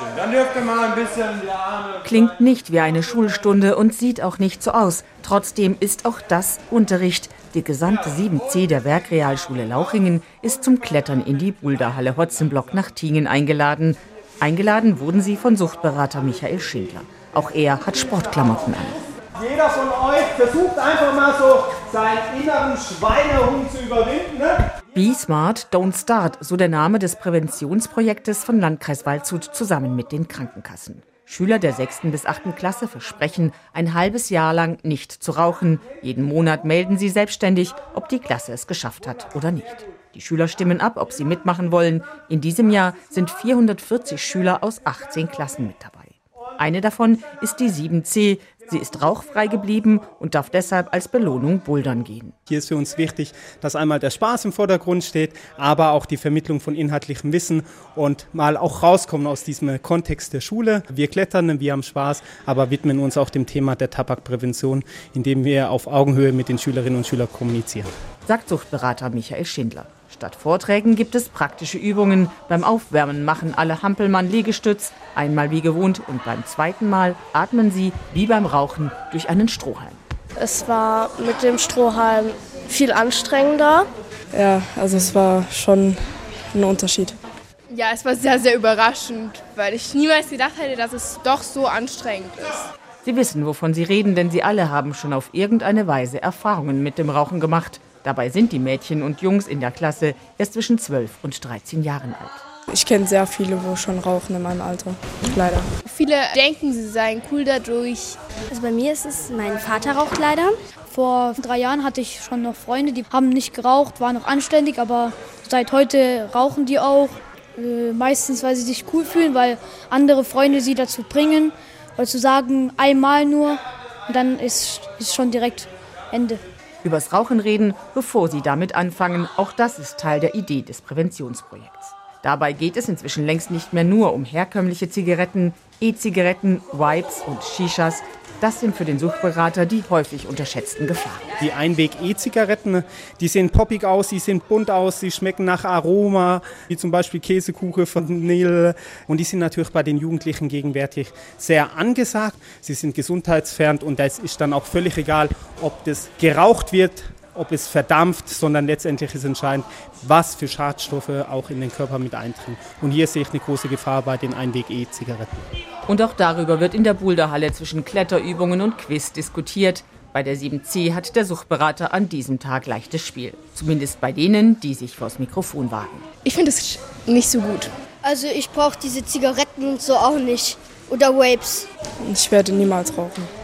Dann dürft ihr mal ein bisschen die Arme... Klingt nicht wie eine Schulstunde und sieht auch nicht so aus. Trotzdem ist auch das Unterricht. Die gesamte 7C der Werkrealschule Lauchingen ist zum Klettern in die Boulderhalle Hotzenblock nach Tiengen eingeladen. Eingeladen wurden sie von Suchtberater Michael Schindler. Auch er hat Sportklamotten an. Jeder von euch versucht einfach mal so seinen inneren Schweinehund zu überwinden, ne? Be Smart, Don't Start, so der Name des Präventionsprojektes von Landkreis Waldshut zusammen mit den Krankenkassen. Schüler der 6. bis 8. Klasse versprechen, ein halbes Jahr lang nicht zu rauchen. Jeden Monat melden sie selbstständig, ob die Klasse es geschafft hat oder nicht. Die Schüler stimmen ab, ob sie mitmachen wollen. In diesem Jahr sind 440 Schüler aus 18 Klassen mit dabei. Eine davon ist die 7C. Sie ist rauchfrei geblieben und darf deshalb als Belohnung bouldern gehen. Hier ist für uns wichtig, dass einmal der Spaß im Vordergrund steht, aber auch die Vermittlung von inhaltlichem Wissen und mal auch rauskommen aus diesem Kontext der Schule. Wir klettern, wir haben Spaß, aber widmen uns auch dem Thema der Tabakprävention, indem wir auf Augenhöhe mit den Schülerinnen und Schülern kommunizieren. Sagt Suchtberater Michael Schindler. Statt Vorträgen gibt es praktische Übungen. Beim Aufwärmen machen alle Hampelmann-Liegestütz, einmal wie gewohnt, und beim zweiten Mal atmen sie, wie beim Rauchen, durch einen Strohhalm. Es war mit dem Strohhalm viel anstrengender. Ja, also es war schon ein Unterschied. Ja, es war sehr, sehr überraschend, weil ich niemals gedacht hätte, dass es doch so anstrengend ist. Sie wissen, wovon sie reden, denn sie alle haben schon auf irgendeine Weise Erfahrungen mit dem Rauchen gemacht. Dabei sind die Mädchen und Jungs in der Klasse erst zwischen 12 und 13 Jahren alt. Ich kenne sehr viele, wo schon rauchen in meinem Alter, leider. Viele denken, sie seien cool dadurch. Also bei mir ist es, mein Vater raucht leider. Vor 3 Jahren hatte ich schon noch Freunde, die haben nicht geraucht, waren noch anständig, aber seit heute rauchen die auch. Meistens, weil sie sich cool fühlen, weil andere Freunde sie dazu bringen, weil zu sagen, einmal nur, und dann ist schon direkt Ende. Übers Rauchen reden, bevor sie damit anfangen, auch das ist Teil der Idee des Präventionsprojekts. Dabei geht es inzwischen längst nicht mehr nur um herkömmliche Zigaretten, E-Zigaretten, Vapes und Shishas. Das sind für den Suchtberater die häufig unterschätzten Gefahren. Die Einweg-E-Zigaretten, die sehen poppig aus, die sehen bunt aus, sie schmecken nach Aroma, wie zum Beispiel Käsekuchen von Vanille. Und die sind natürlich bei den Jugendlichen gegenwärtig sehr angesagt. Sie sind gesundheitsfördernd und es ist dann auch völlig egal, ob das geraucht wird, ob es verdampft, sondern letztendlich ist entscheidend, was für Schadstoffe auch in den Körper mit eindringen. Und hier sehe ich eine große Gefahr bei den Einweg-E-Zigaretten. Und auch darüber wird in der Boulderhalle zwischen Kletterübungen und Quiz diskutiert. Bei der 7C hat der Suchtberater an diesem Tag leichtes Spiel. Zumindest bei denen, die sich vors Mikrofon wagen. Ich finde es nicht so gut. Also ich brauche diese Zigaretten und so auch nicht. Oder Vapes. Ich werde niemals rauchen.